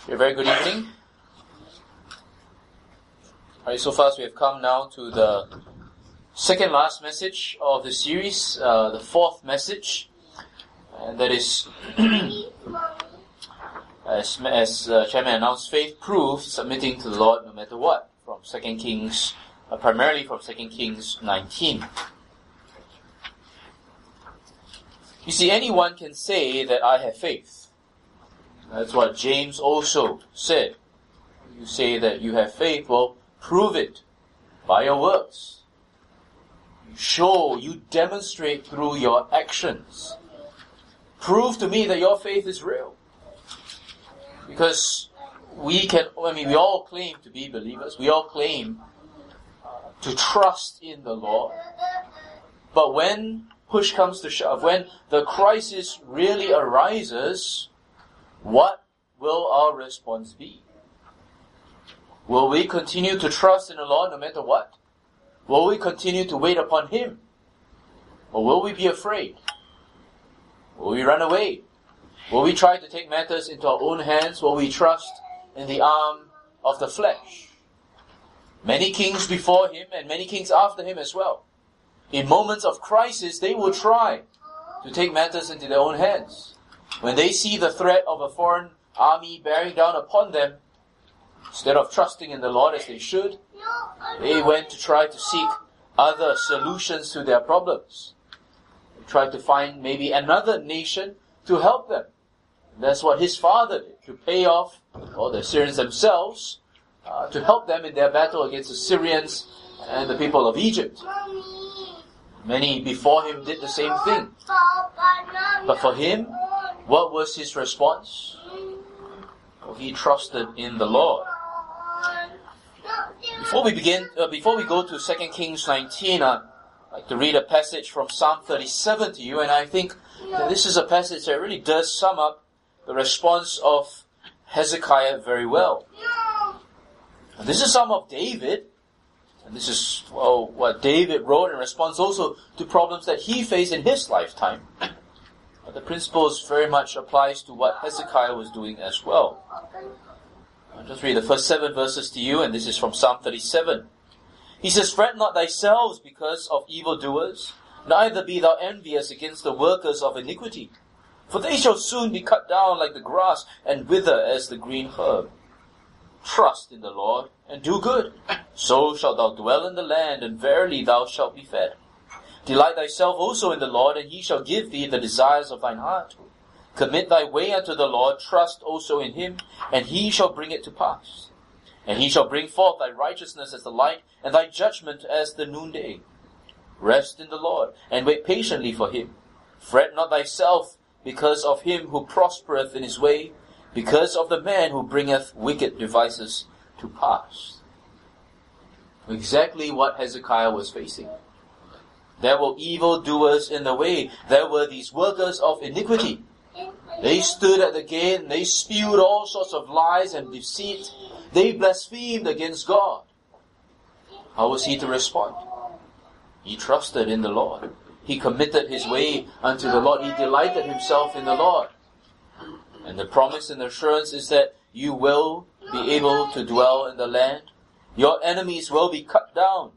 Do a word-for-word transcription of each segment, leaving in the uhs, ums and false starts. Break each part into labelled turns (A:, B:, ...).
A: A very good evening. Alright, so far we have come now to the second last message of the series, uh, the fourth message, and that is, as, as uh, Chairman announced, faith proves submitting to the Lord no matter what, from Second Kings, uh, primarily from Second Kings nineteen. You see, anyone can say that I have faith. That's what James also said. You say that you have faith, well, prove it by your works. You show, you demonstrate through your actions. Prove to me that your faith is real. Because we can, I mean, we all claim to be believers. We all claim uh, to trust in the Lord. But when push comes to shove, when the crisis really arises, what will our response be? Will we continue to trust in the Lord no matter what? Will we continue to wait upon Him? Or will we be afraid? Will we run away? Will we try to take matters into our own hands? Will we trust in the arm of the flesh? Many kings before him and many kings after him as well, in moments of crisis, they will try to take matters into their own hands. When they see the threat of a foreign army bearing down upon them, instead of trusting in the Lord as they should, they went to try to seek other solutions to their problems. They tried to find maybe another nation to help them. That's what his father did, to pay off, or the Assyrians themselves, uh, to help them in their battle against the Syrians and the people of Egypt. Many before him did the same thing. But for him, what was his response? Well, he trusted in the Lord. Before we begin, uh, before we go to Second Kings nineteen, I'd like to read a passage from Psalm thirty-seven to you, and I think that this is a passage that really does sum up the response of Hezekiah very well. And this is Psalm of David, and this is well, what David wrote in response also to problems that he faced in his lifetime. But the principles very much applies to what Hezekiah was doing as well. I'll just read the first seven verses to you, and this is from Psalm thirty-seven. He says, "Fret not thyself because of evildoers, neither be thou envious against the workers of iniquity. For they shall soon be cut down like the grass, and wither as the green herb. Trust in the Lord, and do good. So shalt thou dwell in the land, and verily thou shalt be fed. Delight thyself also in the Lord, and He shall give thee the desires of thine heart. Commit thy way unto the Lord, trust also in Him, and He shall bring it to pass. And He shall bring forth thy righteousness as the light, and thy judgment as the noonday. Rest in the Lord, and wait patiently for Him. Fret not thyself because of him who prospereth in his way, because of the man who bringeth wicked devices to pass." Exactly what Hezekiah was facing. There were evildoers in the way. There were these workers of iniquity. They stood at the gate and they spewed all sorts of lies and deceit. They blasphemed against God. How was he to respond? He trusted in the Lord. He committed his way unto the Lord. He delighted himself in the Lord. And the promise and assurance is that you will be able to dwell in the land. Your enemies will be cut down.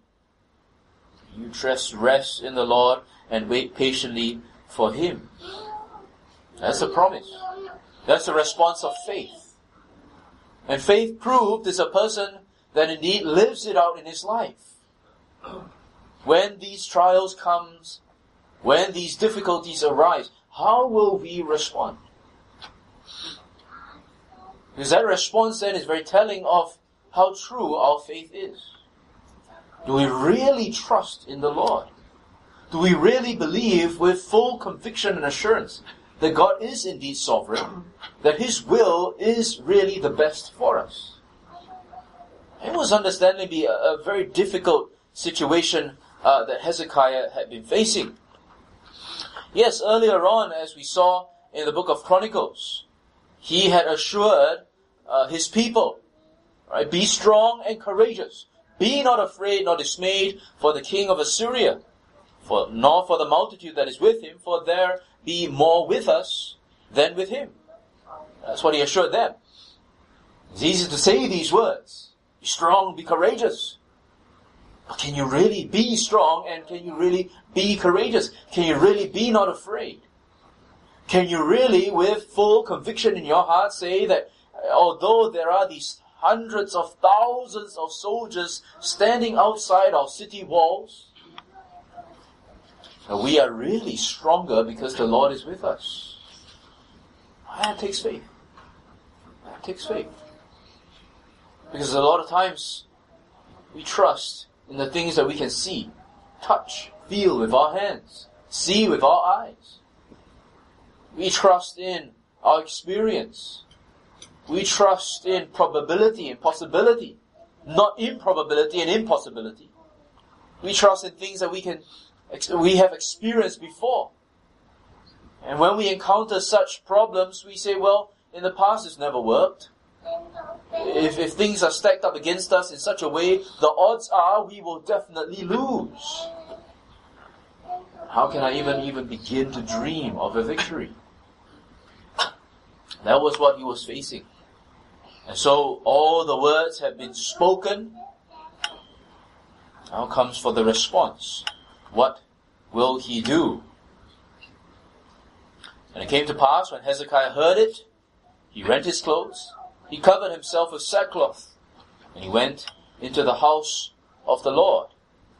A: You just rest in the Lord and wait patiently for Him. That's the promise. That's the response of faith. And faith proved is a person that indeed lives it out in his life. When these trials comes, when these difficulties arise, how will we respond? Because that response then is very telling of how true our faith is. Do we really trust in the Lord? Do we really believe with full conviction and assurance that God is indeed sovereign, that His will is really the best for us? It was understandably a, a very difficult situation uh, that Hezekiah had been facing. Yes, earlier on, as we saw in the book of Chronicles, he had assured uh, his people, right, be strong and courageous. Be not afraid nor dismayed for the king of Assyria, for nor for the multitude that is with him, for there be more with us than with him. That's what he assured them. It's easy to say these words. Be strong, be courageous. But can you really be strong and can you really be courageous? Can you really be not afraid? Can you really, with full conviction in your heart, say that although there are these hundreds of thousands of soldiers standing outside our city walls, we are really stronger because the Lord is with us? That takes faith. That takes faith. Because a lot of times we trust in the things that we can see, touch, feel with our hands, see with our eyes. We trust in our experience. We trust in probability and possibility, not improbability and impossibility. We trust in things that we can, we have experienced before. And when we encounter such problems, we say, well, in the past it's never worked. If, if things are stacked up against us in such a way, the odds are we will definitely lose. How can I even, even begin to dream of a victory? That was what he was facing. And so all the words have been spoken. Now comes for the response. What will he do? And it came to pass when Hezekiah heard it, he rent his clothes, he covered himself with sackcloth, and he went into the house of the Lord.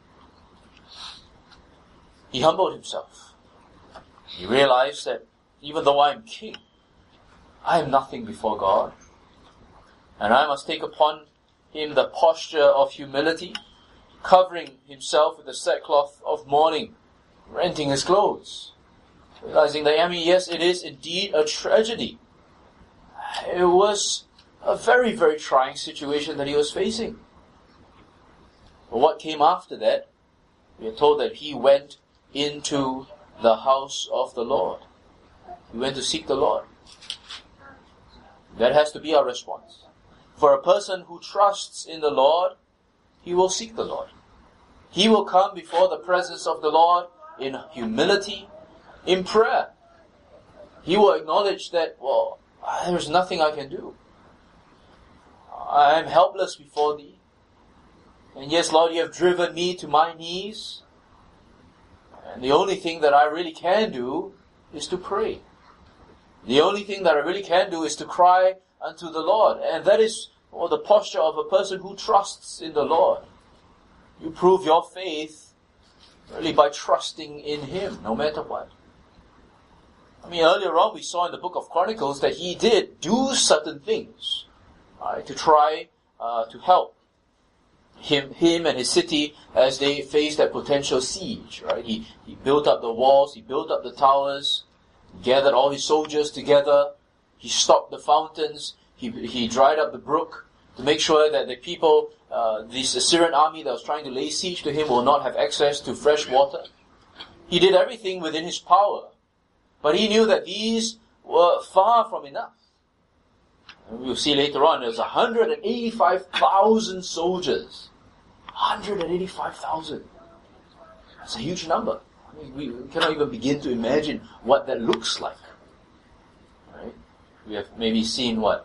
A: He humbled himself. He realized that even though I am king, I am nothing before God. And I must take upon him the posture of humility, covering himself with the sackcloth of mourning, renting his clothes. Realizing that, I mean, yes, it is indeed a tragedy. It was a very, very trying situation that he was facing. But what came after that, we are told that he went into the house of the Lord. He went to seek the Lord. That has to be our response. For a person who trusts in the Lord, he will seek the Lord. He will come before the presence of the Lord in humility, in prayer. He will acknowledge that, well, there is nothing I can do. I am helpless before thee. And yes, Lord, you have driven me to my knees. And the only thing that I really can do is to pray. The only thing that I really can do is to cry unto the Lord. And that is well, the posture of a person who trusts in the Lord. You prove your faith really by trusting in Him, no matter what. I mean, earlier on we saw in the book of Chronicles that he did do certain things, right, to try uh, to help him, him and his city as they faced that potential siege. Right, he he built up the walls, he built up the towers, gathered all his soldiers together. He stopped the fountains. He he dried up the brook to make sure that the people, uh, this Assyrian army that was trying to lay siege to him, will not have access to fresh water. He did everything within his power. But he knew that these were far from enough. And we'll see later on, there's one hundred eighty-five thousand soldiers. one hundred eighty-five thousand. That's a huge number. I mean, we, we cannot even begin to imagine what that looks like. Right? We have maybe seen, what,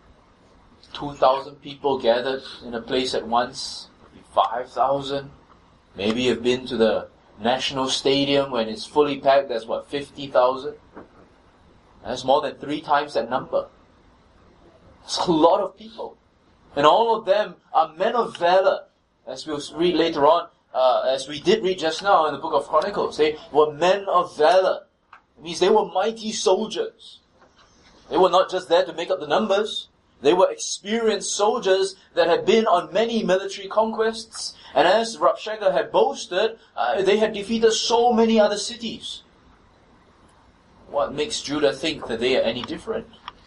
A: two thousand people gathered in a place at once, maybe five thousand. Maybe you've been to the National Stadium when it's fully packed, that's what, fifty thousand? That's more than three times that number. It's a lot of people. And all of them are men of valor. As we'll read later on, uh, as we did read just now in the book of Chronicles, they were men of valor. It means they were mighty soldiers. They were not just there to make up the numbers. They were experienced soldiers that had been on many military conquests. And as Rabshakeh had boasted, uh, they had defeated so many other cities. What makes Judah think that they are any different?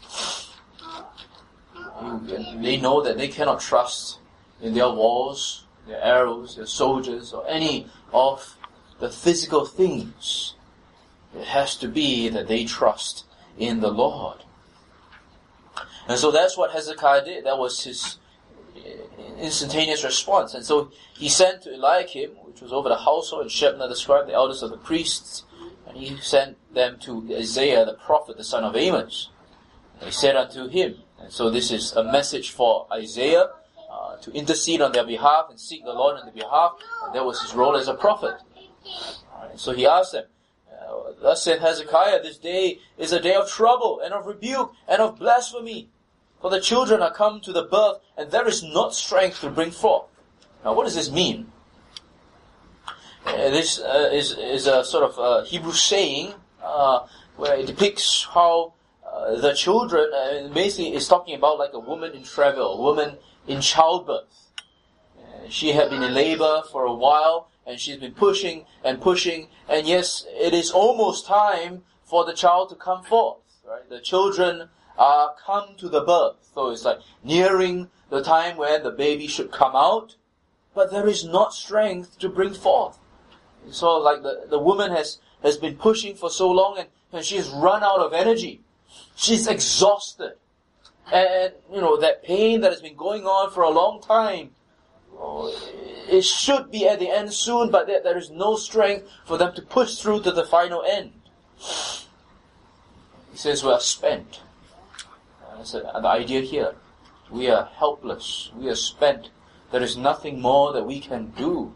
A: They know that they cannot trust in their walls, their arrows, their soldiers, or any of the physical things. It has to be that they trust in the Lord. And so that's what Hezekiah did. That was his instantaneous response. And so he sent to Eliakim, which was over the household, and Shebna the scribe, the elders of the priests, and he sent them to Isaiah the prophet, the son of Amos. And he said unto him, And so this is a message for Isaiah uh, to intercede on their behalf and seek the Lord on their behalf. And that was his role as a prophet. Alright, so he asked them, uh, thus said Hezekiah, this day is a day of trouble and of rebuke and of blasphemy. For the children are come to the birth, and there is not strength to bring forth. Now what does this mean? Uh, this uh, is, is a sort of uh, Hebrew saying uh, where it depicts how uh, the children, uh, basically is talking about like a woman in travail, a woman in childbirth. Uh, she had been in labor for a while, and she's been pushing and pushing, and yes, it is almost time for the child to come forth. Right? The children are come to the birth, so it's like nearing the time when the baby should come out, but there is not strength to bring forth. So like the, the woman has, has been pushing for so long, and, and she's run out of energy. She's exhausted. And, and, you know, that pain that has been going on for a long time, oh, it should be at the end soon, but there, there is no strength for them to push through to the final end. He says we are spent. That's the idea here. We are helpless. We are spent. There is nothing more that we can do.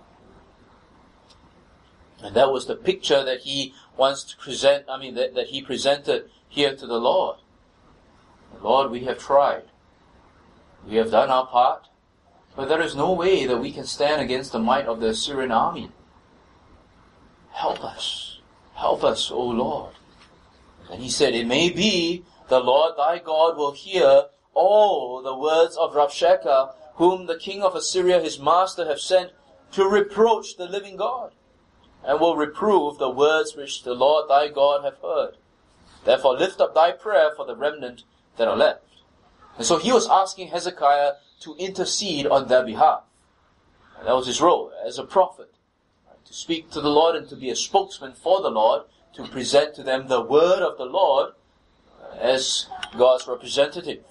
A: And that was the picture that he wants to present, I mean, that, that he presented here to the Lord. Lord, we have tried. We have done our part. But there is no way that we can stand against the might of the Assyrian army. Help us. Help us, O Lord. And he said, it may be the Lord thy God will hear all the words of Rabshakeh, whom the king of Assyria his master have sent to reproach the living God, and will reprove the words which the Lord thy God hath heard. Therefore lift up thy prayer for the remnant that are left. And so he was asking Hezekiah to intercede on their behalf. And that was his role as a prophet, right? To speak to the Lord and to be a spokesman for the Lord, to present to them the word of the Lord as God's representative.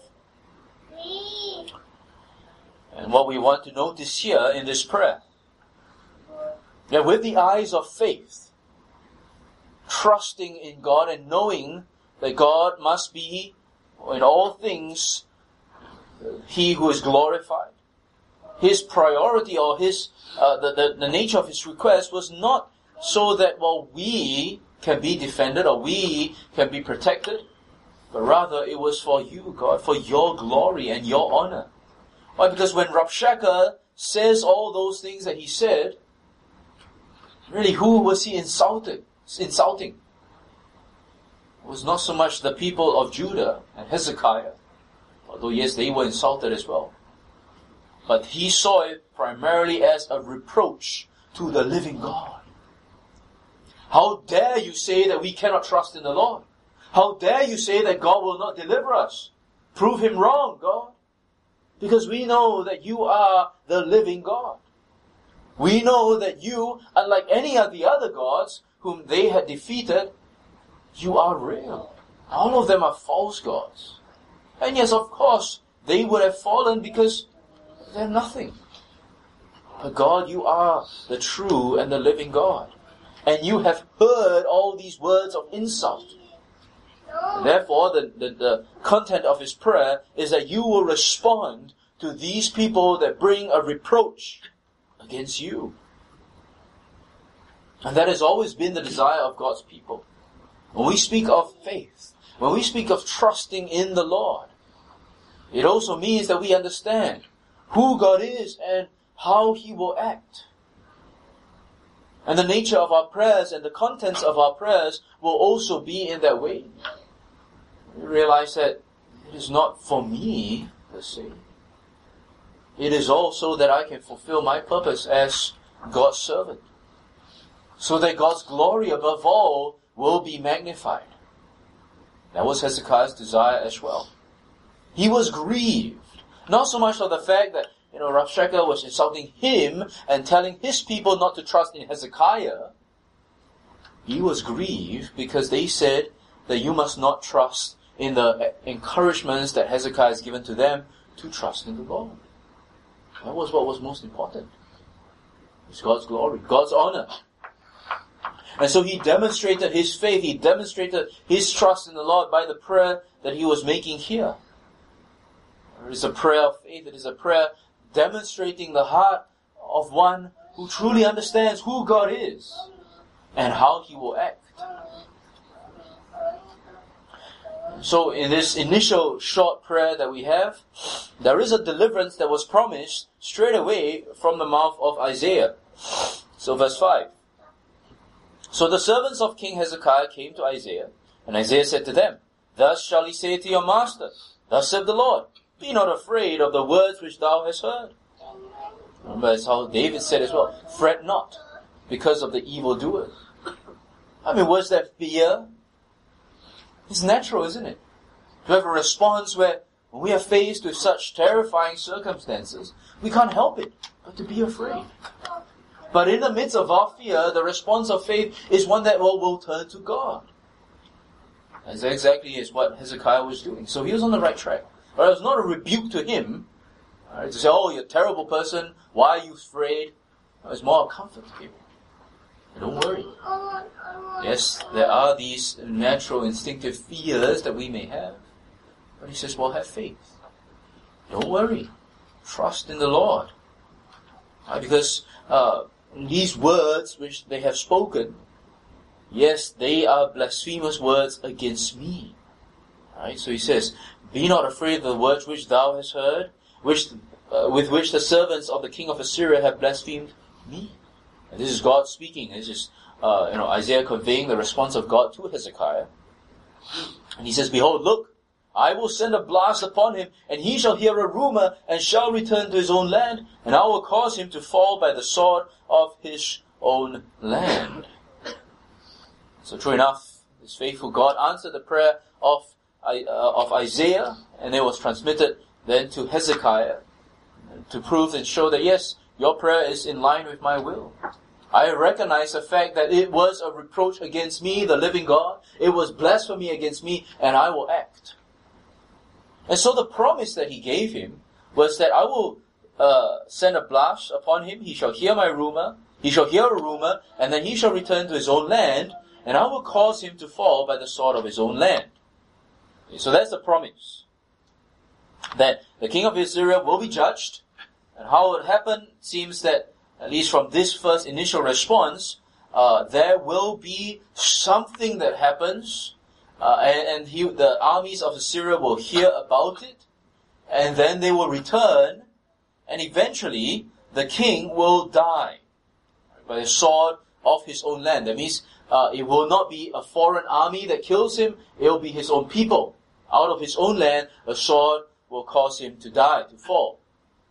A: And what we want to notice here in this prayer, that with the eyes of faith, trusting in God and knowing that God must be in all things He who is glorified. His priority or his uh, the, the, the nature of his request was not so that, well, we can be defended or we can be protected, but rather it was for you, God, for your glory and your honor. Why? Because when Rabshakeh says all those things that he said, really, who was he insulted, insulting? It was not so much the people of Judah and Hezekiah, although yes, they were insulted as well. But he saw it primarily as a reproach to the living God. How dare you say that we cannot trust in the Lord? How dare you say that God will not deliver us? Prove him wrong, God. Because we know that you are the living God. We know that you, unlike any of the other gods whom they had defeated, you are real. All of them are false gods. And yes, of course, they would have fallen because they're nothing. But God, you are the true and the living God. And you have heard all these words of insult. And therefore, the, the, the content of his prayer is that you will respond to these people that bring a reproach against you. And that has always been the desire of God's people. When we speak of faith, when we speak of trusting in the Lord, it also means that we understand who God is and how He will act. And the nature of our prayers and the contents of our prayers will also be in that way. We realize that it is not for me, per se. It is also that I can fulfill my purpose as God's servant, so that God's glory above all will be magnified. That was Hezekiah's desire as well. He was grieved, not so much of the fact that, you know, Rabshakeh was insulting him and telling his people not to trust in Hezekiah. He was grieved because they said that you must not trust in the encouragements that Hezekiah has given to them to trust in the Lord. That was what was most important. It's God's glory, God's honor. And so he demonstrated his faith, he demonstrated his trust in the Lord by the prayer that he was making here. It is a prayer of faith. It is a prayer demonstrating the heart of one who truly understands who God is and how He will act. So in this initial short prayer that we have, there is a deliverance that was promised straight away from the mouth of Isaiah. So verse five. So the servants of King Hezekiah came to Isaiah, and Isaiah said to them, Thus shall he say to your master, Thus saith the Lord, Be not afraid of the words which thou hast heard. Remember, that's how David said as well, Fret not because of the evildoers. I mean, was that fear? It's natural, isn't it? To have a response where when we are faced with such terrifying circumstances, we can't help it but to be afraid. But in the midst of our fear, the response of faith is one that will, will turn to God. That's exactly is what Hezekiah was doing. So he was on the right track. But it was not a rebuke to him, right, to say, oh, you're a terrible person, why are you afraid? It was more a comfort to him. Don't worry. Yes, there are these natural instinctive fears that we may have. But he says, well, have faith. Don't worry. Trust in the Lord. Right? Because uh, these words which they have spoken, yes, they are blasphemous words against me. Right? So he says, Be not afraid of the words which thou hast heard, which uh, with which the servants of the king of Assyria have blasphemed me. And this is God speaking. This is uh, you know Isaiah conveying the response of God to Hezekiah. And he says, Behold, look, I will send a blast upon him, and he shall hear a rumor, and shall return to his own land, and I will cause him to fall by the sword of his own land. So true enough, this faithful God answered the prayer of, uh, of Isaiah, and it was transmitted then to Hezekiah to prove and show that yes, your prayer is in line with my will. I recognize the fact that it was a reproach against me, the living God. It was blasphemy against me, and I will act. And so the promise that he gave him was that I will uh, send a blast upon him. He shall hear my rumor. He shall hear a rumor, and then he shall return to his own land, and I will cause him to fall by the sword of his own land. So that's the promise. That the king of Assyria will be judged. And how it happened seems that, at least from this first initial response, uh, there will be something that happens, uh, and, and he, the armies of Assyria will hear about it, and then they will return, and eventually the king will die by the sword of his own land. That means uh, it will not be a foreign army that kills him, it will be his own people. Out of his own land, a sword will cause him to die, to fall.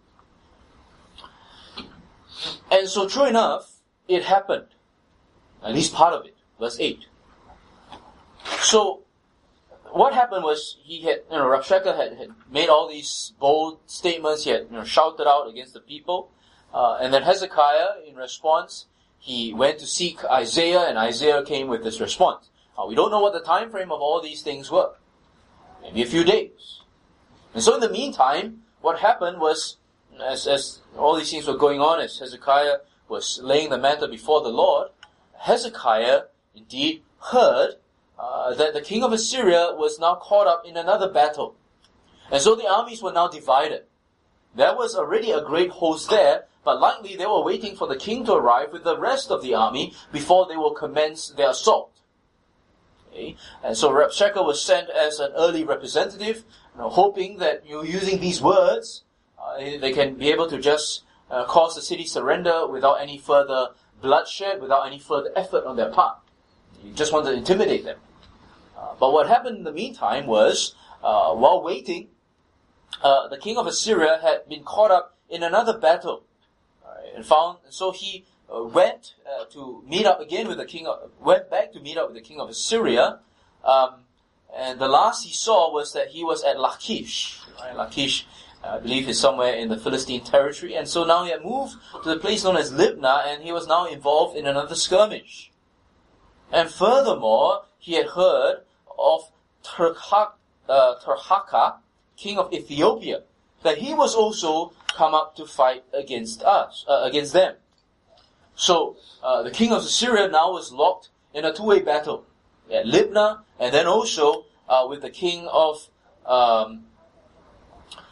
A: And so true enough, it happened. At least part of it. Verse eight. So, what happened was, he had, you know, Rabshakeh had, had made all these bold statements, he had, you know, shouted out against the people, uh, and then Hezekiah, in response, he went to seek Isaiah, and Isaiah came with this response. Uh, we don't know what the time frame of all these things were. Maybe a few days. And so in the meantime, what happened was, as, as all these things were going on, as Hezekiah was laying the matter before the Lord, Hezekiah indeed heard uh, that the king of Assyria was now caught up in another battle. And so the armies were now divided. There was already a great host there, but likely they were waiting for the king to arrive with the rest of the army before they will commence their assault. Okay? And so Rabshakeh was sent as an early representative, you know, hoping that, you know, using these words, uh, they can be able to just uh, cause the city surrender without any further bloodshed, without any further effort on their part. You just want to intimidate them. Uh, but what happened in the meantime was, uh, while waiting, uh, the king of Assyria had been caught up in another battle, right, and found. So he uh, went uh, to meet up again with the king. Of, went back to meet up with the king of Assyria, um, and the last he saw was that he was at Lachish. Right? Lachish, I believe, is somewhere in the Philistine territory, and so now he had moved to the place known as Libnah, and he was now involved in another skirmish. And furthermore, he had heard of Tirhakah, uh, Tirhakah, king of Ethiopia, that he was also come up to fight against us, uh, against them. So uh, the king of Assyria now was locked in a two-way battle at Libnah, and then also uh, with the king of um,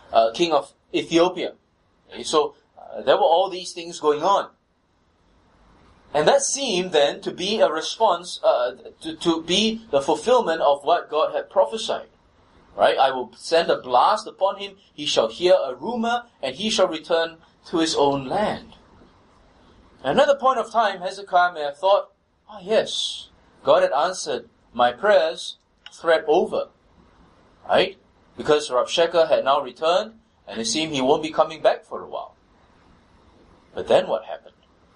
A: uh, king of Ethiopia. Okay, so uh, there were all these things going on. And that seemed then to be a response, uh, to, to be the fulfillment of what God had prophesied. Right? I will send a blast upon him, he shall hear a rumor, and he shall return to his own land. At another point of time, Hezekiah may have thought, oh yes, God had answered my prayers, threat over. Right? Because Rabshakeh had now returned, and it seemed he won't be coming back for a while. But then what happened?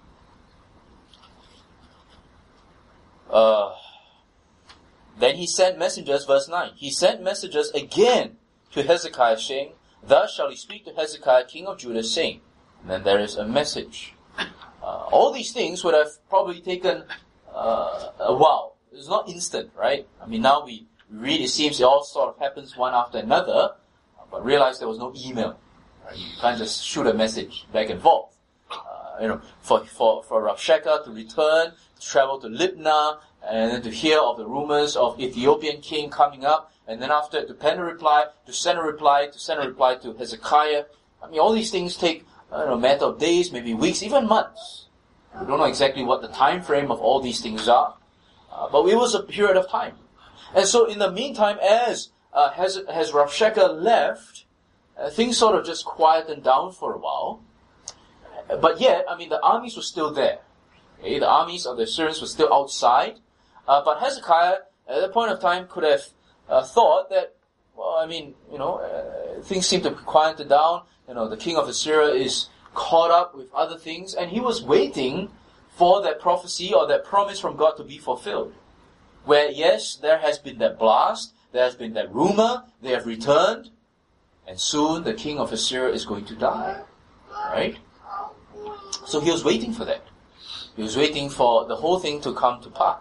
A: Uh, then he sent messengers, verse nine. He sent messengers again to Hezekiah, saying, thus shall he speak to Hezekiah, king of Judah, saying, and then there is a message. Uh, all these things would have probably taken uh, a while. It's not instant, right? I mean, now we read, it seems it all sort of happens one after another, but realize there was no email. Right? You can't just shoot a message back and forth. Uh, you know, for for for Rabshakeh to return, to travel to Libnah, and then to hear of the rumors of Ethiopian king coming up, and then after to pen a reply, to send a reply, to send a reply to Hezekiah. I mean, all these things take I don't know, a matter of days, maybe weeks, even months. We don't know exactly what the time frame of all these things are, uh, but it was a period of time. And so, in the meantime, as uh, has has Rabshakeh left, uh, things sort of just quietened down for a while. But yet, I mean, the armies were still there. Okay? The armies of the Assyrians were still outside. Uh, but Hezekiah, at that point of time, could have uh, thought that, well, I mean, you know, uh, things seem to quieten down. You know, the king of Assyria is caught up with other things, and he was waiting for that prophecy or that promise from God to be fulfilled. Where, yes, there has been that blast, there has been that rumor, they have returned, and soon the king of Assyria is going to die. Right? So he was waiting for that. He was waiting for the whole thing to come to pass.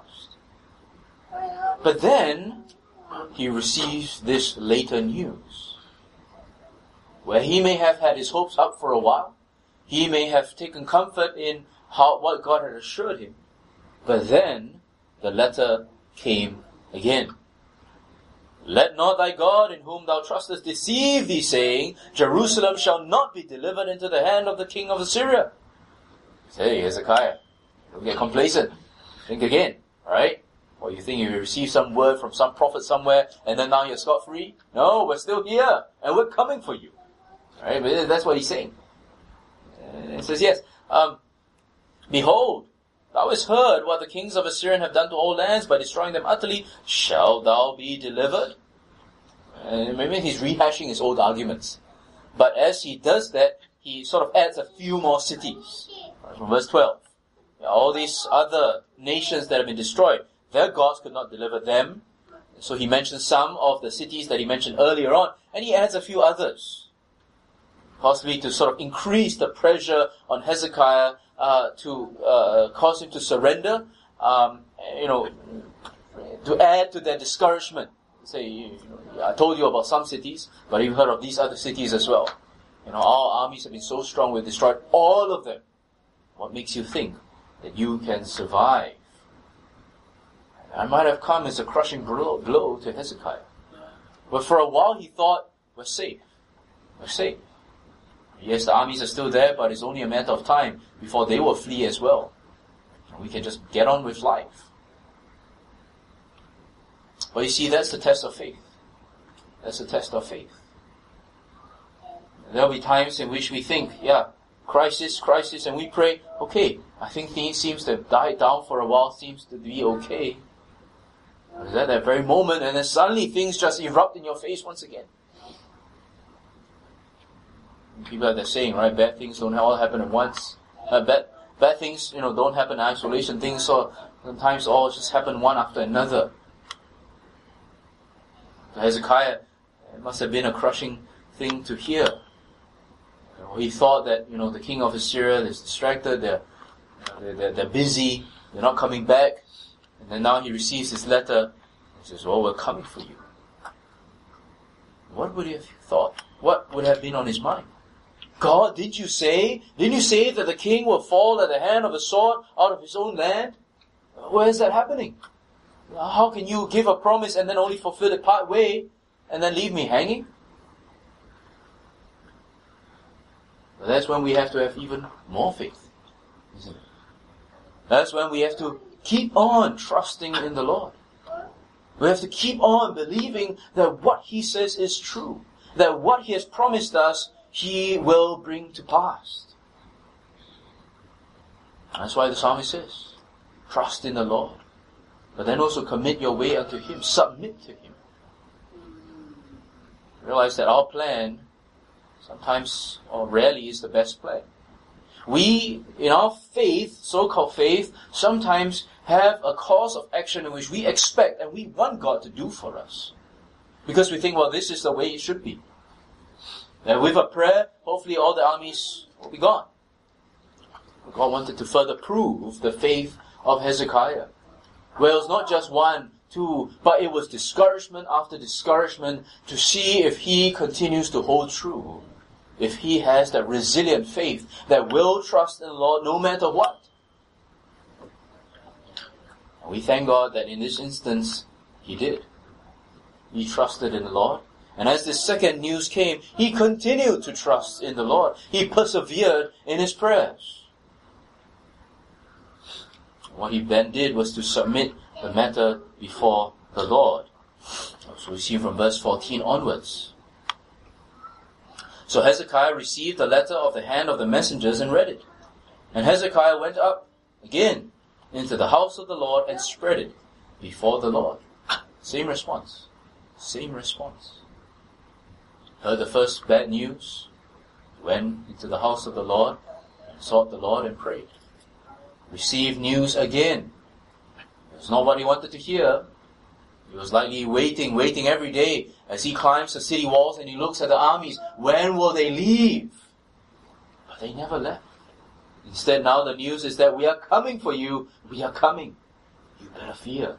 A: But then, he receives this later news. Where he may have had his hopes up for a while. He may have taken comfort in how what God had assured him. But then, the letter came again. Let not thy God in whom thou trustest deceive thee, saying, Jerusalem shall not be delivered into the hand of the king of Assyria. Say, Hezekiah, don't get complacent. Think again, alright? Or you think you receive some word from some prophet somewhere, and then now you're scot-free? No, we're still here, and we're coming for you. Alright, but that's what he's saying. And it says, yes, um, behold, thou hast heard what the kings of Assyria have done to all lands by destroying them utterly. Shall thou be delivered? And maybe he's rehashing his old arguments. But as he does that, he sort of adds a few more cities. Right, from verse twelve. All these other nations that have been destroyed, their gods could not deliver them. So he mentions some of the cities that he mentioned earlier on, and he adds a few others. Possibly to sort of increase the pressure on Hezekiah uh, to uh, cause him to surrender, um, you know, to add to their discouragement. Say, you know, I told you about some cities, but you've heard of these other cities as well. You know, our armies have been so strong, we've destroyed all of them. What makes you think that you can survive? I might have come as a crushing blow, blow to Hezekiah. But for a while he thought, we're safe. We're safe. Yes, the armies are still there, but it's only a matter of time before they will flee as well. We can just get on with life. But you see, that's the test of faith. That's the test of faith. There will be times in which we think, yeah, crisis, crisis, and we pray, okay, I think things seems to have died down for a while, seems to be okay. But at that very moment, and then suddenly things just erupt in your face once again. People have that saying, right? Bad things don't all happen at once. Uh, bad, bad things, you know, don't happen in isolation. Things so sometimes all just happen one after another. For Hezekiah, it must have been a crushing thing to hear. You know, he thought that, you know, the king of Assyria is distracted, they're, they're, they're, they're busy, they're not coming back. And then now he receives his letter. He says, well, we're coming for you. What would he have thought? What would have been on his mind? God, didn't you say, didn't you say that the king will fall at the hand of a sword out of his own land? Where is that happening? How can you give a promise and then only fulfill it part way and then leave me hanging? But that's when we have to have even more faith, isn't it? That's when we have to keep on trusting in the Lord. We have to keep on believing that what He says is true, that what He has promised us, He will bring to pass. That's why the psalmist says, trust in the Lord, but then also commit your way unto Him, submit to Him. Realize that our plan sometimes or rarely is the best plan. We, in our faith, so-called faith, sometimes have a course of action in which we expect and we want God to do for us. Because we think, well, this is the way it should be. And with a prayer, hopefully all the armies will be gone. God wanted to further prove the faith of Hezekiah. Well, it was not just one, two, but it was discouragement after discouragement to see if he continues to hold true. If he has that resilient faith that will trust in the Lord no matter what. And we thank God that in this instance, he did. He trusted in the Lord. And as the second news came, he continued to trust in the Lord. He persevered in his prayers. What he then did was to submit the matter before the Lord. So we see from verse fourteen onwards. So Hezekiah received the letter of the hand of the messengers and read it. And Hezekiah went up again into the house of the Lord and spread it before the Lord. Same response. Same response. Heard the first bad news, went into the house of the Lord and sought the Lord and prayed. Received news again. It's not what he wanted to hear. He was likely waiting, waiting every day as he climbs the city walls and he looks at the armies. When will they leave? But they never left. Instead, now the news is that we are coming for you. We are coming. You better fear.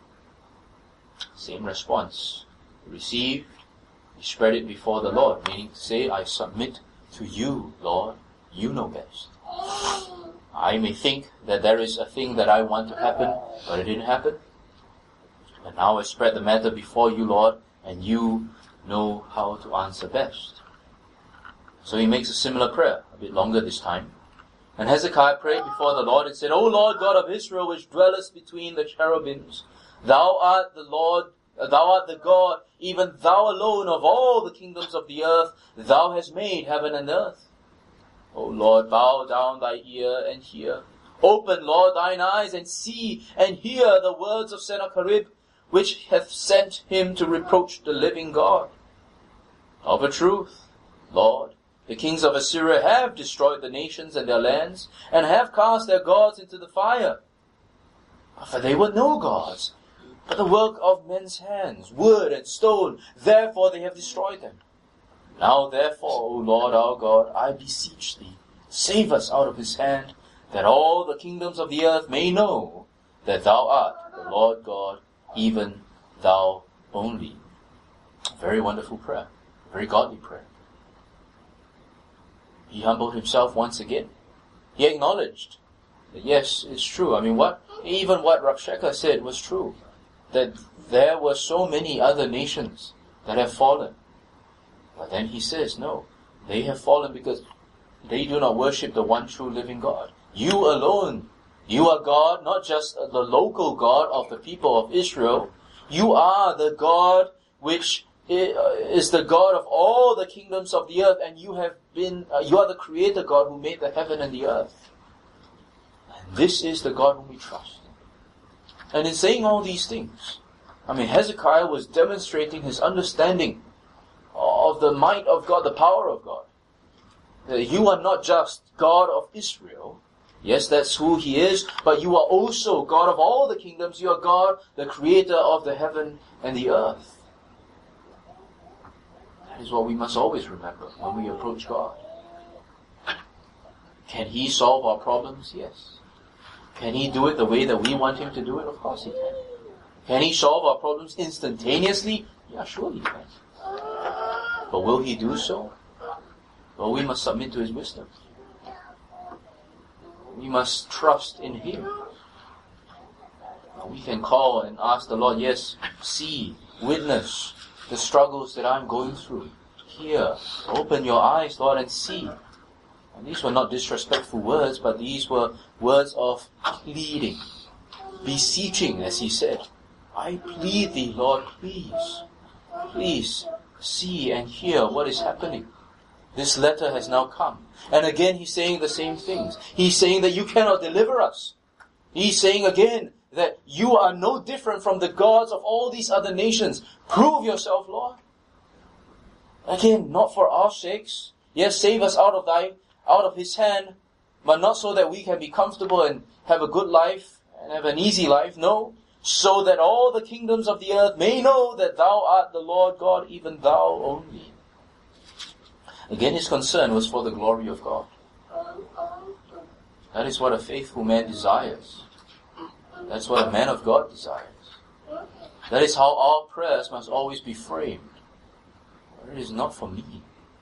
A: Same response. He received, he spread it before the Lord, meaning to say, I submit to you, Lord. You know best. I may think that there is a thing that I want to happen, but it didn't happen. And now I spread the matter before you, Lord, and you know how to answer best. So he makes a similar prayer, a bit longer this time. And Hezekiah prayed before the Lord and said, O Lord God of Israel, which dwellest between the cherubims, thou art the Lord, thou art the God, even thou alone of all the kingdoms of the earth, thou hast made heaven and earth. O Lord, bow down thy ear and hear. Open, Lord, thine eyes and see and hear the words of Sennacherib, which hath sent him to reproach the living God. Of a truth, Lord, the kings of Assyria have destroyed the nations and their lands, and have cast their gods into the fire. For they were no gods, but the work of men's hands, wood and stone, therefore they have destroyed them. Now therefore, O Lord our God, I beseech thee, save us out of his hand, that all the kingdoms of the earth may know that thou art the Lord God, even thou only. A very wonderful prayer, a very godly prayer. He humbled himself once again. He acknowledged that yes, it's true. I mean, what even what Rabshakeh said was true, that there were so many other nations that have fallen. But then he says, no, they have fallen because they do not worship the one true living God. You alone, you are God, not just the local God of the people of Israel. You are the God which is the God of all the kingdoms of the earth, and you have been, uh, you are the Creator God who made the heaven and the earth. And this is the God whom we trust. And in saying all these things, I mean, Hezekiah was demonstrating his understanding of the might of God, the power of God. That you are not just God of Israel. Yes, that's who he is, but you are also God of all the kingdoms. You are God, the creator of the heaven and the earth. That is what we must always remember when we approach God. Can he solve our problems? Yes. Can he do it the way that we want him to do it? Of course he can. Can he solve our problems instantaneously? Yeah, sure he can. But will he do so? Well, we must submit to his wisdom. We must trust in him. We can call and ask the Lord, yes, see, witness the struggles that I'm going through. Hear, open your eyes, Lord, and see. And these were not disrespectful words, but these were words of pleading, beseeching, as he said. I plead thee, Lord, please, please see and hear what is happening. This letter has now come. And again, he's saying the same things. He's saying that you cannot deliver us. He's saying again that you are no different from the gods of all these other nations. Prove yourself, Lord. Again, not for our sakes. Yes, save us out of thy, out of his hand, but not so that we can be comfortable and have a good life and have an easy life. No, so that all the kingdoms of the earth may know that thou art the Lord God, even thou only. Again, his concern was for the glory of God. That is what a faithful man desires. That's what a man of God desires. That is how our prayers must always be framed. It is not for me.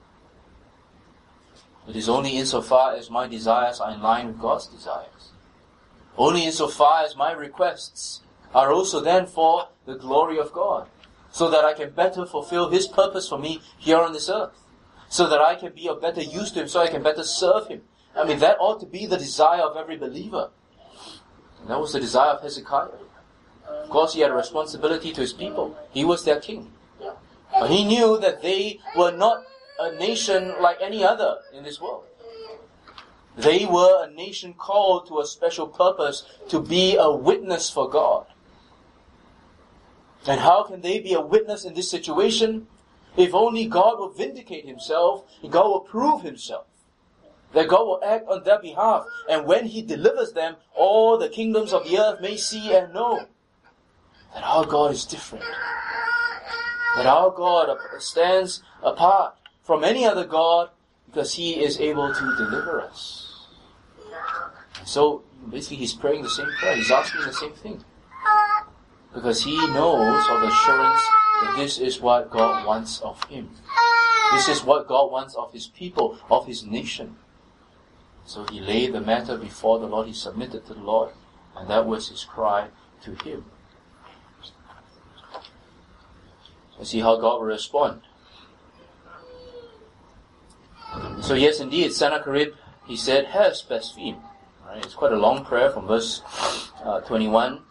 A: It is only insofar as my desires are in line with God's desires. Only insofar as my requests are also then for the glory of God, so that I can better fulfill his purpose for me here on this earth, so that I can be of better use to him, so I can better serve him. I mean, that ought to be the desire of every believer. And that was the desire of Hezekiah. Of course, he had a responsibility to his people. He was their king. But he knew that they were not a nation like any other in this world. They were a nation called to a special purpose, to be a witness for God. And how can they be a witness in this situation? If only God will vindicate himself, God will prove himself. That God will act on their behalf. And when he delivers them, all the kingdoms of the earth may see and know that our God is different. That our God stands apart from any other God because he is able to deliver us. And so basically he's praying the same prayer. He's asking the same thing. Because he knows of the assurance that this is what God wants of him. This is what God wants of his people, of his nation. So he laid the matter before the Lord. He submitted to the Lord. And that was his cry to him. Let's see how God will respond. So yes, indeed, Sennacherib, he said, has blasphemed. Right? It's quite a long prayer from verse uh, twenty-one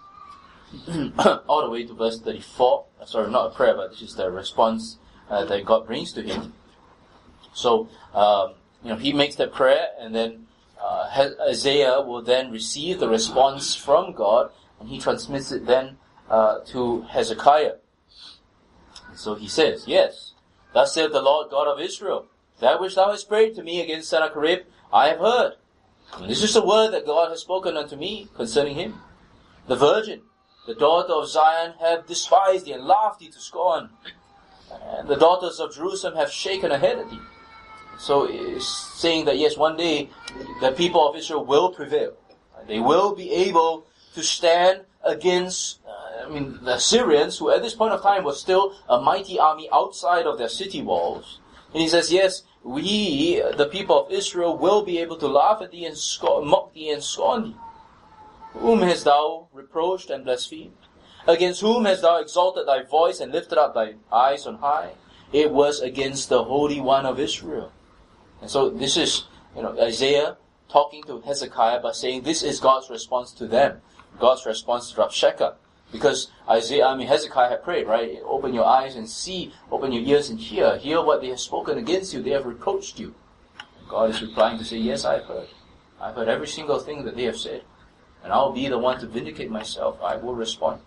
A: all the way to verse thirty-four. Sorry, not a prayer, but this is the response uh, that God brings to him. So, um, you know, he makes that prayer, and then uh, Isaiah will then receive the response from God, and he transmits it then uh, to Hezekiah. So he says, yes, thus saith the Lord God of Israel, that which thou hast prayed to me against Sennacherib, I have heard. And this is the word that God has spoken unto me concerning him. The virgin, the daughter of Zion, have despised thee and laughed thee to scorn. And the daughters of Jerusalem have shaken her head at thee. So it's saying that yes, one day the people of Israel will prevail. They will be able to stand against I mean, the Syrians, who at this point of time was still a mighty army outside of their city walls. And he says, yes, we, the people of Israel, will be able to laugh at thee and scorn, mock thee and scorn thee. Whom hast thou reproached and blasphemed? Against whom hast thou exalted thy voice and lifted up thy eyes on high? It was against the Holy One of Israel. And so this is, you know, Isaiah talking to Hezekiah by saying this is God's response to them. God's response to Rabshakeh. Because Isaiah, I mean Hezekiah had prayed, right? Open your eyes and see, open your ears and hear. Hear what they have spoken against you. They have reproached you. God is replying to say, yes, I've heard. I've heard every single thing that they have said. And I'll be the one to vindicate myself. I will respond.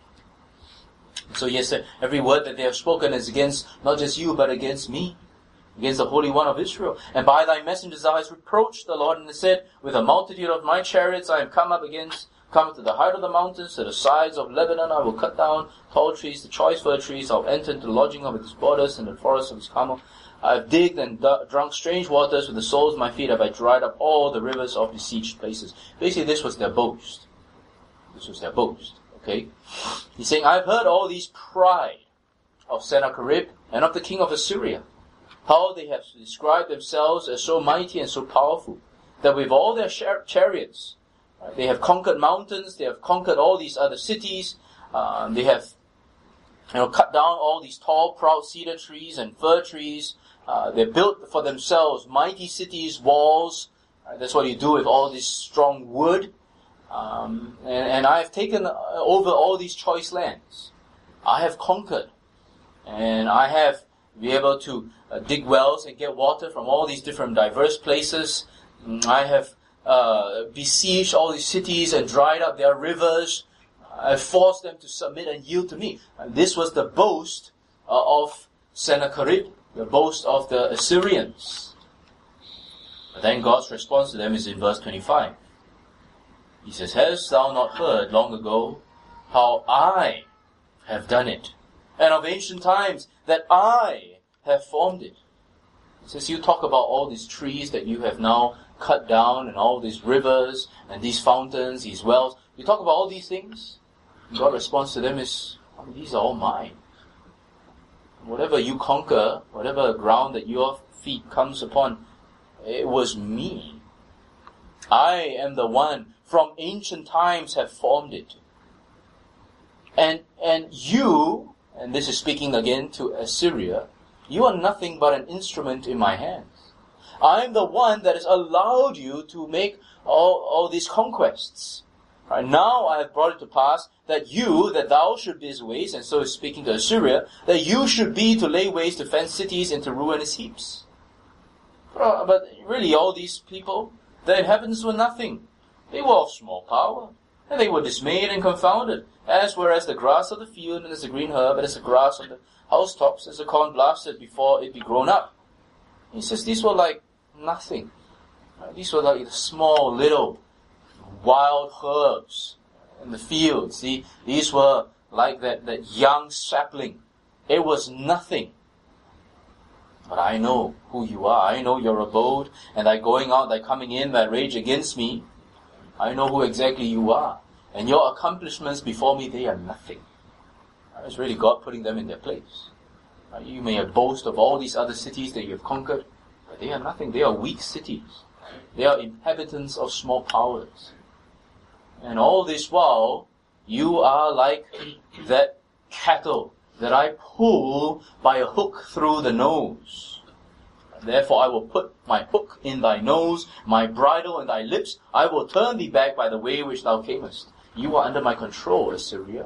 A: So yes, every word that they have spoken is against not just you, but against me. Against the Holy One of Israel. And by thy messengers thou hast reproached the Lord, and has said, with a multitude of my chariots I have come up against Come to the height of the mountains, to the sides of Lebanon. I will cut down tall trees, the choice fir trees. I will enter into the lodging of his borders and the forest of his Carmel. I have digged and d- drunk strange waters. With the soles of my feet have I dried up all the rivers of besieged places. Basically, this was their boast. This was their boast. Okay? He's saying, I've heard all these pride of Sennacherib and of the king of Assyria. How they have described themselves as so mighty and so powerful, that with all their char- chariots, they have conquered mountains. They have conquered all these other cities. Uh, they have, you know, cut down all these tall, proud cedar trees and fir trees. Uh, they built for themselves mighty cities, walls, Right? That's what you do with all this strong wood. Um, and, and I have taken over all these choice lands. I have conquered. And I have been able to uh, dig wells and get water from all these different diverse places. I have uh, besieged all these cities and dried up their rivers. I have forced them to submit and yield to me. And this was the boast uh, of Sennacherib, the boast of the Assyrians. But then God's response to them is in verse twenty-five. He says, "Hast thou not heard long ago how I have done it, and of ancient times that I have formed it?" He says, you talk about all these trees that you have now cut down, and all these rivers, and these fountains, these wells. You talk about all these things. God's response to them is, oh, these are all mine. Whatever you conquer, whatever ground that your feet comes upon, it was me. I am the one from ancient times have formed it. And and you, and this is speaking again to Assyria, you are nothing but an instrument in my hands. I am the one that has allowed you to make all, all these conquests. Right, now I have brought it to pass that you, that thou should be his ways, and so is speaking to Assyria, that you should be to lay waste to fenced cities and to ruinous heaps. But really all these people, their inhabitants were nothing. They were of small power, and they were dismayed and confounded, as were as the grass of the field, and as the green herb, and as the grass of the housetops, as the corn blasted before it be grown up. He says these were like nothing. These were like the small little wild herbs in the fields. See, these were like that, that young sapling. It was nothing. But I know who you are. I know your abode, and thy going out, thy coming in, thy rage against me. I know who exactly you are. And your accomplishments before me, they are nothing. It's really God putting them in their place. You may boast of all these other cities that you have conquered, but they are nothing. They are weak cities. They are inhabitants of small powers. And all this while, you are like that cattle that I pull by a hook through the nose. Therefore I will put my hook in thy nose, my bridle in thy lips. I will turn thee back by the way which thou camest. You are under my control, Assyria.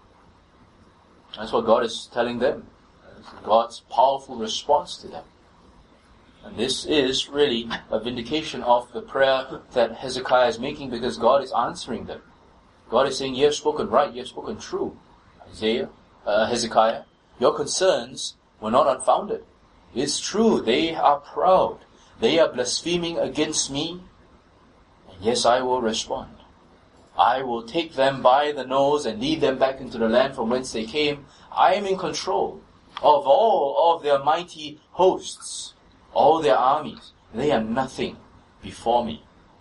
A: That's what God is telling them. That's God's powerful response to them. And this is really a vindication of the prayer that Hezekiah is making, because God is answering them. God is saying, you have spoken right, you have spoken true. Isaiah, uh, Hezekiah, your concerns were not unfounded. It's true, they are proud. They are blaspheming against me. And yes, I will respond. I will take them by the nose and lead them back into the land from whence they came. I am in control of all of their mighty hosts, all their armies. They are nothing before me.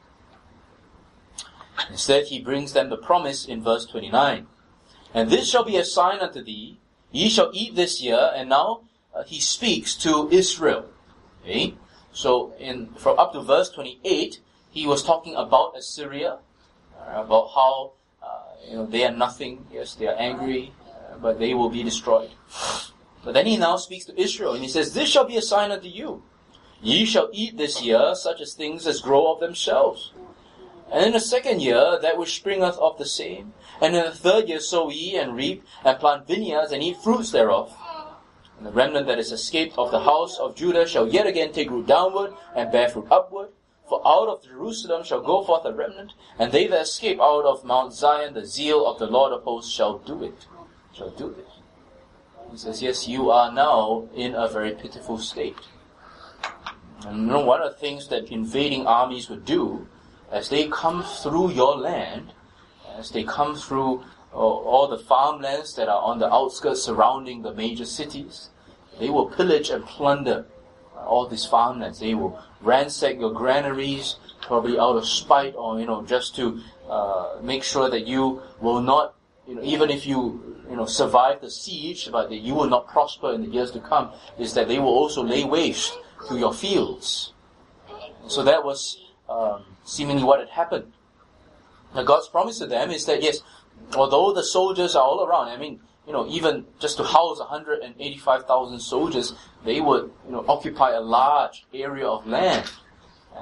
A: Instead, he brings them the promise in verse twenty-nine. And this shall be a sign unto thee. Ye shall eat this year. And now uh, he speaks to Israel. Okay? So in from up to verse twenty-eight, he was talking about Assyria, uh, about how uh, you know they are nothing. Yes, they are angry, uh, but they will be destroyed. But then he now speaks to Israel, and he says, this shall be a sign unto you. Ye shall eat this year such as things as grow of themselves. And in the second year, that which springeth of the same. And in the third year sow ye, and reap, and plant vineyards, and eat fruits thereof. And the remnant that is escaped of the house of Judah shall yet again take root downward, and bear fruit upward. For out of Jerusalem shall go forth a remnant, and they that escape out of Mount Zion, the zeal of the Lord of hosts shall do it. Shall do it. He says, yes, you are now in a very pitiful state. And you know, one of the things that invading armies would do, as they come through your land, as they come through uh, all the farmlands that are on the outskirts surrounding the major cities, they will pillage and plunder all these farmlands. They will ransack your granaries, probably out of spite, or you know, just to uh, make sure that you will not, you know, even if you you know survive the siege, but that you will not prosper in the years to come. Is that they will also lay waste to your fields. So that was um, seemingly what had happened. Now God's promise to them is that yes, although the soldiers are all around, I mean, you know, even just to house one hundred eighty-five thousand soldiers, they would, you know, occupy a large area of land.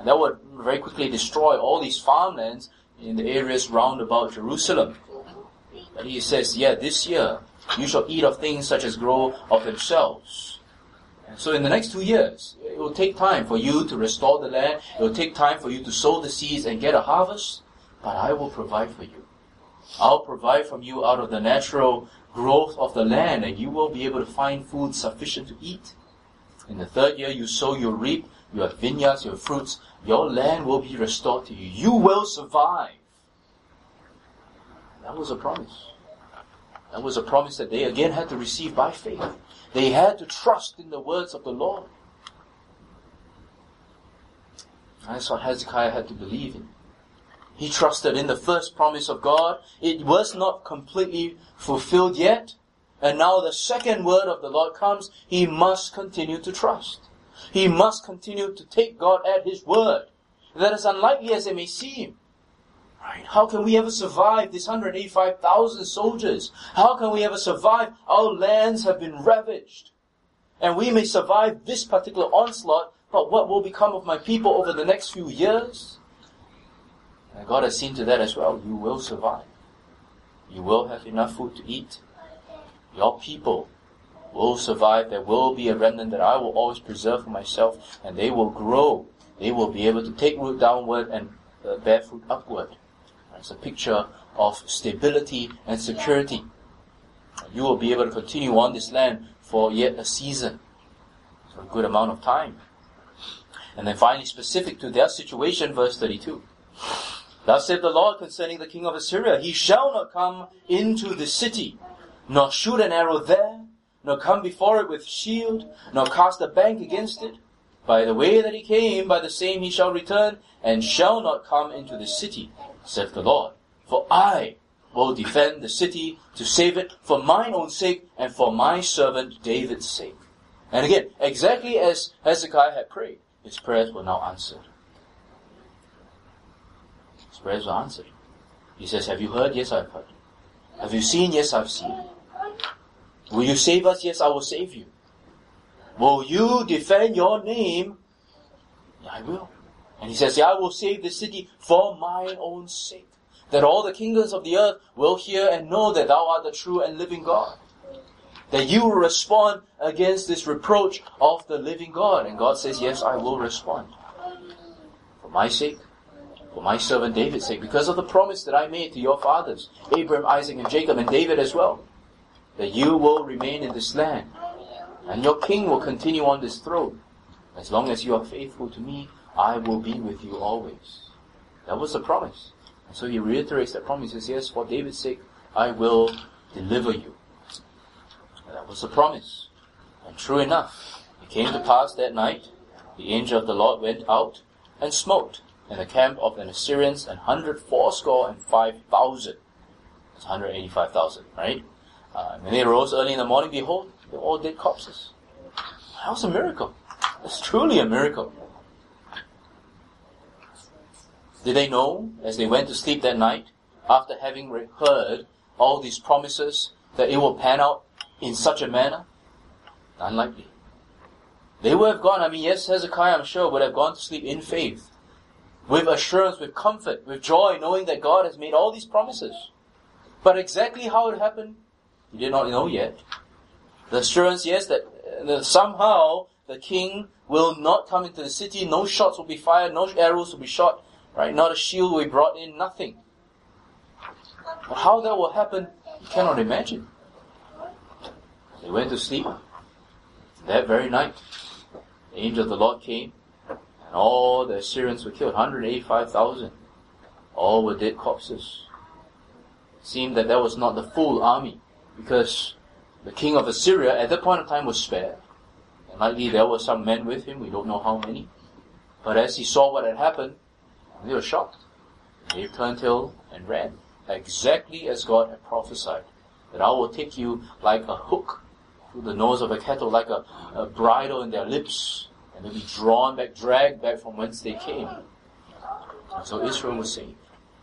A: And that would very quickly destroy all these farmlands in the areas round about Jerusalem. But he says, yeah, this year you shall eat of things such as grow of themselves. And so in the next two years, it will take time for you to restore the land. It will take time for you to sow the seeds and get a harvest. But I will provide for you. I'll provide from you out of the natural growth of the land, and you will be able to find food sufficient to eat. In the third year you sow, you reap, you have vineyards, you have fruits. Your land will be restored to you. You will survive. That was a promise. That was a promise that they again had to receive by faith. They had to trust in the words of the Lord. That's what Hezekiah had to believe in. He trusted in the first promise of God. It was not completely fulfilled yet. And now the second word of the Lord comes. He must continue to trust. He must continue to take God at His word. That is unlikely as it may seem. Right? How can we ever survive these one hundred eighty-five thousand soldiers? How can we ever survive? Our lands have been ravaged. And we may survive this particular onslaught, but what will become of my people over the next few years? And God has seen to that as well. You will survive. You will have enough food to eat. Your people will survive. There will be a remnant that I will always preserve for myself, and they will grow. They will be able to take root downward and uh, bear fruit upward. It's a picture of stability and security. You will be able to continue on this land for yet a season, for a good amount of time. And then finally, specific to their situation, verse thirty-two. Thus saith the Lord concerning the king of Assyria, he shall not come into the city, nor shoot an arrow there, nor come before it with shield, nor cast a bank against it. By the way that he came, by the same he shall return, and shall not come into the city, saith the Lord. For I will defend the city to save it for mine own sake and for my servant David's sake. And again, exactly as Hezekiah had prayed, his prayers were now answered. His prayers were answered. He says, have you heard? Yes, I've heard. Have you seen? Yes, I've seen. Will you save us? Yes, I will save you. Will you defend your name? Yeah, I will. And he says, yeah, I will save the city for mine own sake, that all the kingdoms of the earth will hear and know that thou art the true and living God. That you will respond against this reproach of the living God. And God says, yes, I will respond. For my sake, for my servant David's sake, because of the promise that I made to your fathers, Abraham, Isaac, and Jacob, and David as well, that you will remain in this land. And your king will continue on this throne. As long as you are faithful to me, I will be with you always. That was the promise. And so he reiterates that promise. He says, yes, for David's sake, I will deliver you. And that was the promise. And true enough, it came to pass that night, the angel of the Lord went out and smote in the camp of the Assyrians an hundred fourscore and five thousand. It's one hundred eighty-five thousand, right? Uh, when they arose early in the morning, behold, they were all dead corpses. That was a miracle. It's truly a miracle. Did they know, as they went to sleep that night, after having heard all these promises, that it will pan out in such a manner? Unlikely. They would have gone, I mean, yes, Hezekiah, I'm sure, would have gone to sleep in faith, with assurance, with comfort, with joy, knowing that God has made all these promises. But exactly how it happened, he did not know yet. The assurance, yes, that uh, somehow the king will not come into the city, no shots will be fired, no arrows will be shot, right? Not a shield will be brought in, nothing. But how that will happen, you cannot imagine. They went to sleep. That very night, the angel of the Lord came, and all the Assyrians were killed, one hundred eighty-five thousand. All were dead corpses. It seemed that that was not the full army, because the king of Assyria at that point in time was spared. And likely there were some men with him, we don't know how many. But as he saw what had happened, they were shocked. They turned tail and ran, exactly as God had prophesied, that I will take you like a hook through the nose of a cattle, like a, a bridle in their lips, and they'll be drawn back, dragged back from whence they came. And so Israel was saved.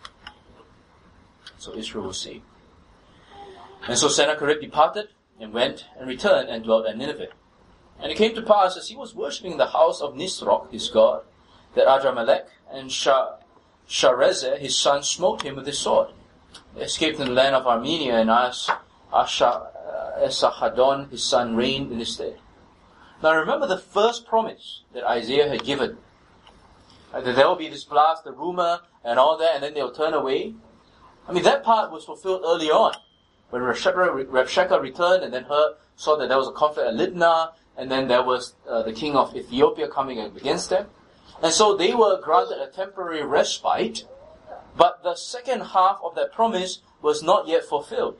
A: So Israel was saved. And so Sennacherib departed and went and returned and dwelt at Nineveh. And it came to pass, as he was worshipping in the house of Nisroch, his god, that Adramelech and Shah, Sharezer, his son, smote him with his sword. They escaped in the land of Armenia, and As, Asha, uh, Esarhaddon, his son, reigned in his stead. Now remember the first promise that Isaiah had given. Uh, that there will be this blast, the rumor, and all that, and then they'll turn away. I mean, that part was fulfilled early on. When Rabshakeh returned and then heard, saw that there was a conflict at Libnah, and then there was uh, the king of Ethiopia coming against them. And so they were granted a temporary respite, but the second half of that promise was not yet fulfilled.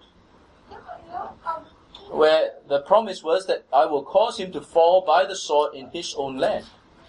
A: Where the promise was that I will cause him to fall by the sword in his own land.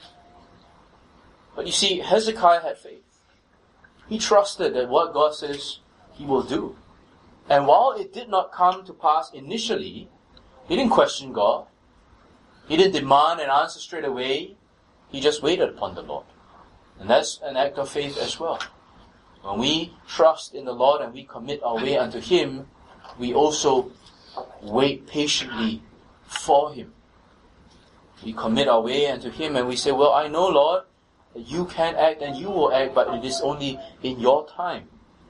A: But you see, Hezekiah had faith. He trusted that what God says he will do. And while it did not come to pass initially, he didn't question God. He didn't demand an answer straight away. He just waited upon the Lord. And that's an act of faith as well. When we trust in the Lord and we commit our way unto Him, we also wait patiently for Him. We commit our way unto Him and we say, well, I know, Lord, that you can act and you will act, but it is only in your time.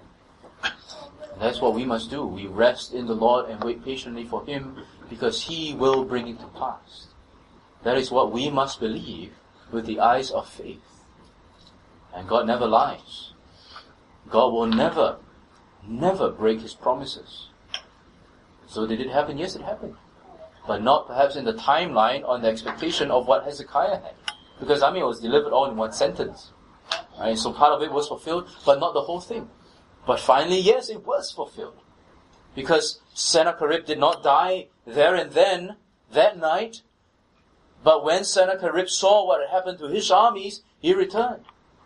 A: And that's what we must do. We rest in the Lord and wait patiently for Him because He will bring it to pass. That is what we must believe with the eyes of faith. And God never lies. God will never, never break His promises. So did it happen? Yes, it happened. But not perhaps in the timeline on the expectation of what Hezekiah had. Because, I mean, it was delivered all in one sentence. Right? So part of it was fulfilled, but not the whole thing. But finally, yes, it was fulfilled. Because Sennacherib did not die there and then, that night. But when Sennacherib saw what had happened to his armies, he returned.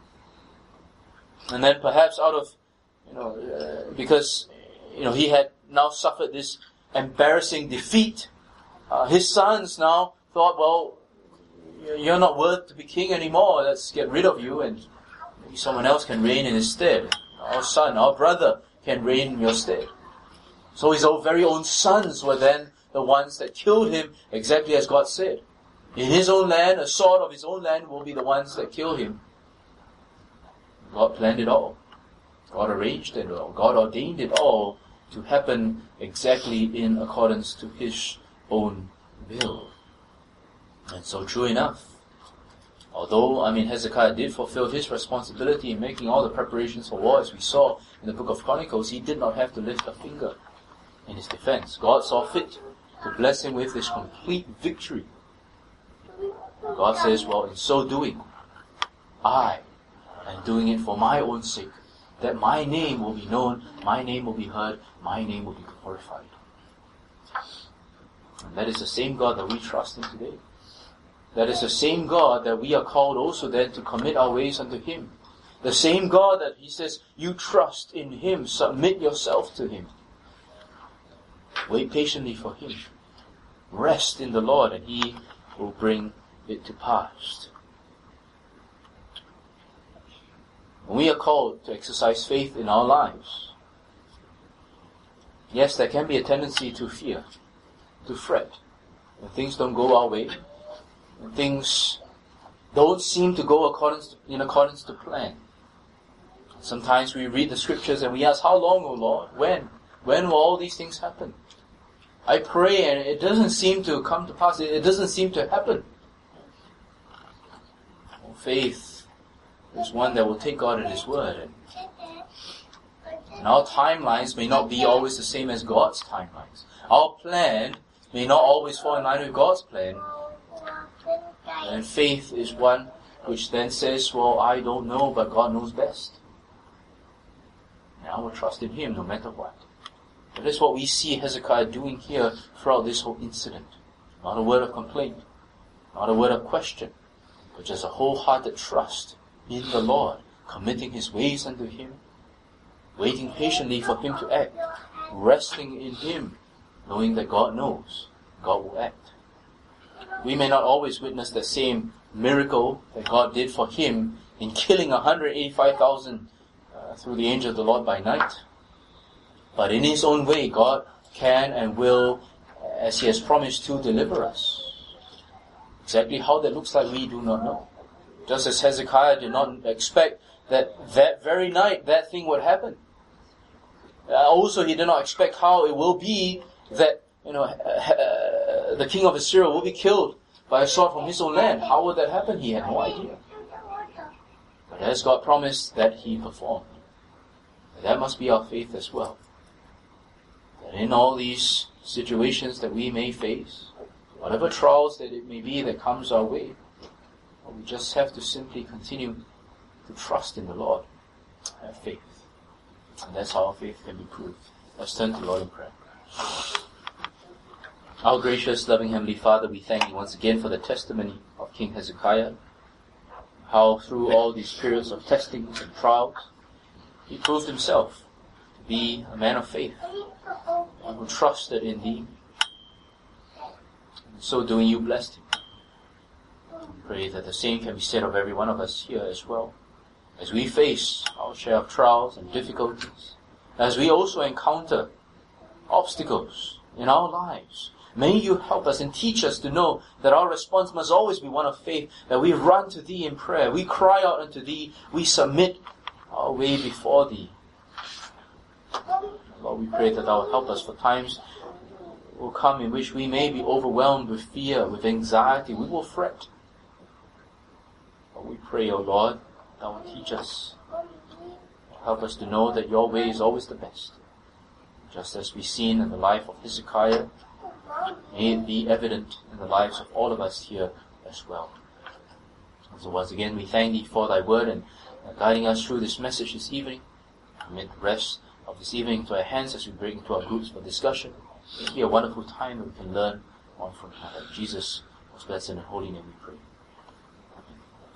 A: And then perhaps out of, you know, uh, because, you know, he had now suffered this embarrassing defeat, uh, his sons now thought, well, you're not worth to be king anymore, let's get rid of you and maybe someone else can reign in his stead. Our son, our brother can reign in your stead. So his own very own sons were then the ones that killed him, exactly as God said. In his own land, a sword of his own land will be the ones that kill him. God planned it all. God arranged it all. God ordained it all to happen exactly in accordance to His own will. And so true enough, although, I mean, Hezekiah did fulfill his responsibility in making all the preparations for war, as we saw in the book of Chronicles, he did not have to lift a finger in his defense. God saw fit to bless him with this complete victory. God says, well, in so doing, I am doing it for my own sake, that my name will be known, my name will be heard, my name will be glorified. And that is the same God that we trust in today. That is the same God that we are called also then to commit our ways unto Him. The same God that He says, you trust in Him, submit yourself to Him. Wait patiently for Him. Rest in the Lord and He will bring it to pass. When we are called to exercise faith in our lives, yes, there can be a tendency to fear, to fret, when things don't go our way, when things don't seem to go accordance to, in accordance to plan. Sometimes we read the scriptures and we ask, how long, O Lord? When? When will all these things happen? I pray and it doesn't seem to come to pass. It doesn't seem to happen. Faith is one that will take God at His word. And our timelines may not be always the same as God's timelines. Our plan may not always fall in line with God's plan. And faith is one which then says, well, I don't know, but God knows best. And I will trust in Him no matter what. That is what we see Hezekiah doing here throughout this whole incident. Not a word of complaint, not a word of question, but just a wholehearted trust in the Lord, committing his ways unto Him, waiting patiently for Him to act, resting in Him, knowing that God knows, God will act. We may not always witness the same miracle that God did for him in killing one hundred eighty-five thousand uh, through the angel of the Lord by night. But in His own way, God can and will, as He has promised to, deliver us. Exactly how that looks like, we do not know. Just as Hezekiah did not expect that that very night that thing would happen. Uh, also, he did not expect how it will be that, you know, uh, the king of Assyria will be killed by a sword from his own land. How would that happen? He had no idea. But as God promised, that he performed. That must be our faith as well. That in all these situations that we may face, whatever trials that it may be that comes our way, we just have to simply continue to trust in the Lord, have faith. And that's how our faith can be proved. Let's turn to the Lord in prayer. Our gracious, loving Heavenly Father, we thank you once again for the testimony of King Hezekiah, how through all these periods of testings and trials, he proved himself to be a man of faith, one who trusted in thee. In so doing, you blessed him. We pray that the same can be said of every one of us here as well. As we face our share of trials and difficulties, as we also encounter obstacles in our lives, may you help us and teach us to know that our response must always be one of faith, that we run to thee in prayer, we cry out unto thee, we submit our way before thee. Lord, we pray that thou will help us, for times will come in which we may be overwhelmed with fear, with anxiety, we will fret. But we pray, O Lord, thou will teach us, help us to know that your way is always the best. Just as we've seen in the life of Hezekiah, may it be evident in the lives of all of us here as well. And so once again, we thank thee for thy word and guiding us through this message this evening. Commit the rest of this evening into our hands as we bring into our groups for discussion. It will be a wonderful time that we can learn on from Jesus. Most blessed and holy name we pray.